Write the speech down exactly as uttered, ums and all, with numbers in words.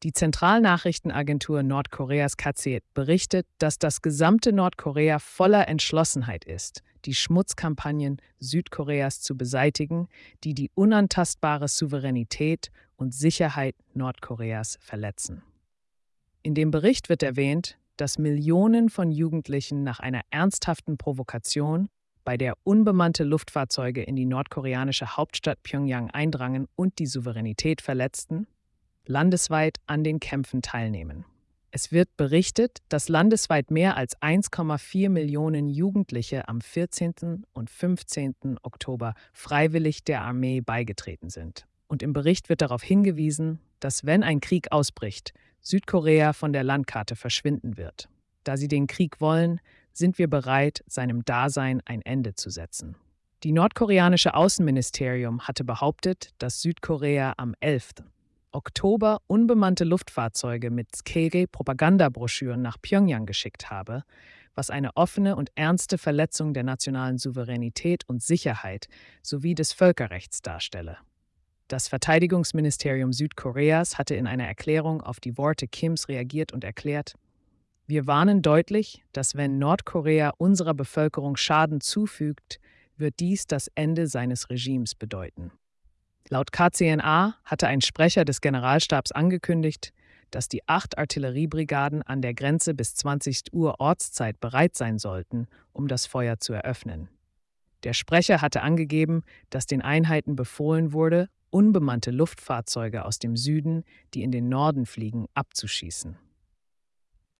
Die Zentralnachrichtenagentur Nordkoreas K Z berichtet, dass das gesamte Nordkorea voller Entschlossenheit ist, die Schmutzkampagnen Südkoreas zu beseitigen, die die unantastbare Souveränität und Sicherheit Nordkoreas verletzen. In dem Bericht wird erwähnt, dass Millionen von Jugendlichen nach einer ernsthaften Provokation, bei der unbemannte Luftfahrzeuge in die nordkoreanische Hauptstadt Pjöngjang eindrangen und die Souveränität verletzten, landesweit an den Kämpfen teilnehmen. Es wird berichtet, dass landesweit mehr als eins Komma vier Millionen Jugendliche am vierzehnten und fünfzehnten Oktober freiwillig der Armee beigetreten sind. Und im Bericht wird darauf hingewiesen, dass wenn ein Krieg ausbricht, Südkorea von der Landkarte verschwinden wird. Da sie den Krieg wollen, sind wir bereit, seinem Dasein ein Ende zu setzen. Die nordkoreanische Außenministerium hatte behauptet, dass Südkorea am elften Oktober unbemannte Luftfahrzeuge mit Skege-Propagandabroschüren nach Pjöngjang geschickt habe, was eine offene und ernste Verletzung der nationalen Souveränität und Sicherheit sowie des Völkerrechts darstelle. Das Verteidigungsministerium Südkoreas hatte in einer Erklärung auf die Worte Kims reagiert und erklärt: Wir warnen deutlich, dass wenn Nordkorea unserer Bevölkerung Schaden zufügt, wird dies das Ende seines Regimes bedeuten. Laut K C N A hatte ein Sprecher des Generalstabs angekündigt, dass die acht Artilleriebrigaden an der Grenze bis zwanzig Uhr Ortszeit bereit sein sollten, um das Feuer zu eröffnen. Der Sprecher hatte angegeben, dass den Einheiten befohlen wurde, unbemannte Luftfahrzeuge aus dem Süden, die in den Norden fliegen, abzuschießen.